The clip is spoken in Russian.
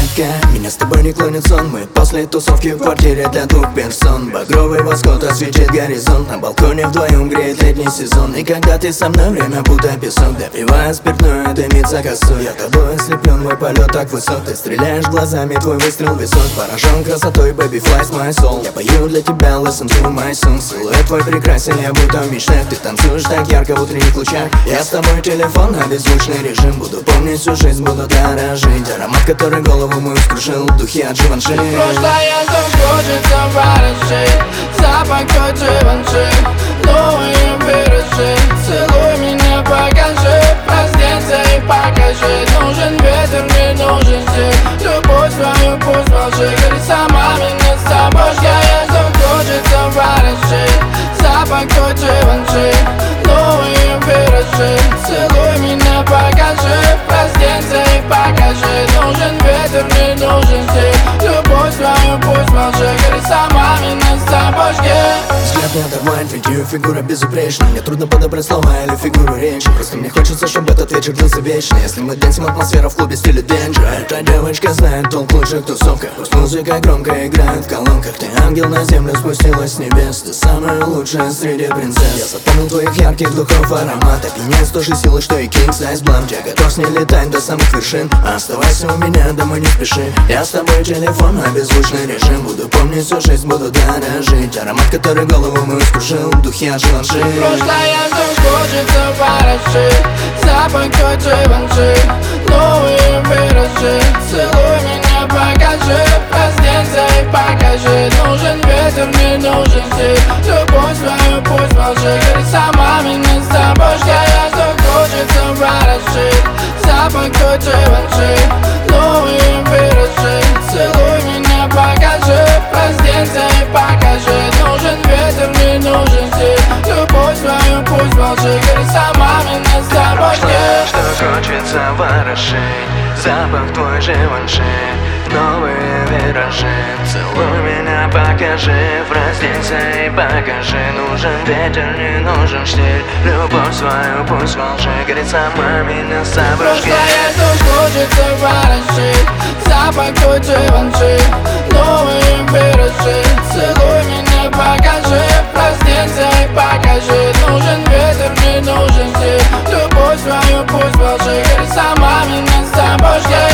романтика. Меня с тобой не клонит сон. Мы после тусовки в квартире для двух персон. Багровый восход освещает горизонт. На балконе вдвоем греет летний сезон. И когда ты со мной, время будто песок. Допивая спиртное, дымится косой. Я тобой ослеплен, мой полет так высок. Ты стреляешь глазами, твой выстрел висок. Поражен красотой, baby flies my soul. Я пою для тебя, listen to my song. Силуэт твой прекрасен, я будто в мечтах. Ты танцуешь так ярко в утренних лучах. Я с тобой телефон на беззвучный режим. Буду помнить всю жизнь, буду дорожить. Аромат, который голову мою скружил. Духи от Живанши. Прошлое то хочется ворошить. Запах твой Живанши. Новые виражи. Целуй меня, покажи. Разденься и покажи. Нужен ветер, не нужен стиль. Любовь свою пусть молчит. Говори сама, меня с тобой жгает. Что хочется ворошить. Запах твой Живанши. Новые виражи. Целуй меня, покажи. Разденься и покажи. Нужен ветер, не нужен стиль. Любовь свою пусть молчит. Говори сама, меня с тобой жгет. Взгляд не оторвать, ведь ее фигура безупречна. Мне трудно подобрать слова или фигуру речи. Просто мне хочется, чтобы этот вечер длился вечно. Если мы дэнсим, атмосфера в клубе в стиле Danger. Эта девочка знает толк лучших тусовках. Пусть музыка громко играет в колонках. Ты ангел на землю спустилась с небес. Ты самая лучшая среди принцесс. Я запомнил твоих ярких духов аромат. Опьяняет с той же силой, что и King Size Blunt. Я готов с ней летать до самых вершин. Оставайся у меня, домой не спеши. Я с тобой телефон на беззвучный режим. Буду помнить всю жизнь, буду дорожить. Аромат, который голову мою скружил. Духи от Живанши. Прошлое то хочется ворошить. Запах твой Живанши. Новые виражи. Целуй меня, покажи. Разденься и покажи. Нужен ветер, не нужен стиль. Любовь свою пусть молчит. Говори сама, меня с тобой жгает. Что хочется ворошить. Запах твой Живанши. Новые виражи. Целуй меня, покажи. Разденься и покажи. Нужен ветер, не нужен стиль. Любовь свою пусть молчит. Говори сама, меня с тобой жгет. Что хочется ворошить. Запах твой Живанши. Новые виражи. Целуй меня, покажи. Разденься и покажи. Нужен ветер, не нужен стиль. Любовь свою пусть молчит. Говорит сама, меня с собой жгет. Прошлое то хочется ворошить. Запах твой Живанши. Новые виражи. Целуй меня, покажи. Разденься и покажи. Нужен ветер, не нужен стиль. Любовь свою пусть молчит. Говори сама, меня с собой жгет.